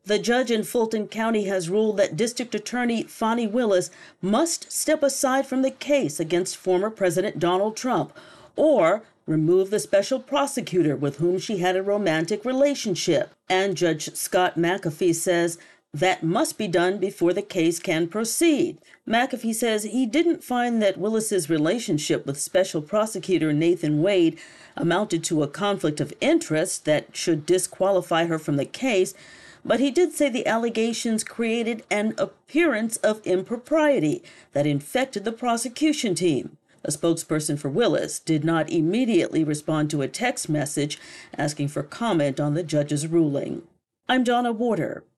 The judge in Fulton County has ruled that District Attorney Fani Willis must step aside from the case against former President Donald Trump or remove the special prosecutor with whom she had a romantic relationship. And Judge Scott McAfee says that must be done before the case can proceed. McAfee says he didn't find that Willis's relationship with Special Prosecutor Nathan Wade amounted to a conflict of interest that should disqualify her from the case, but he did say the allegations created an appearance of impropriety that infected the prosecution team. A spokesperson for Willis did not immediately respond to a text message asking for comment on the judge's ruling. I'm Donna Warder.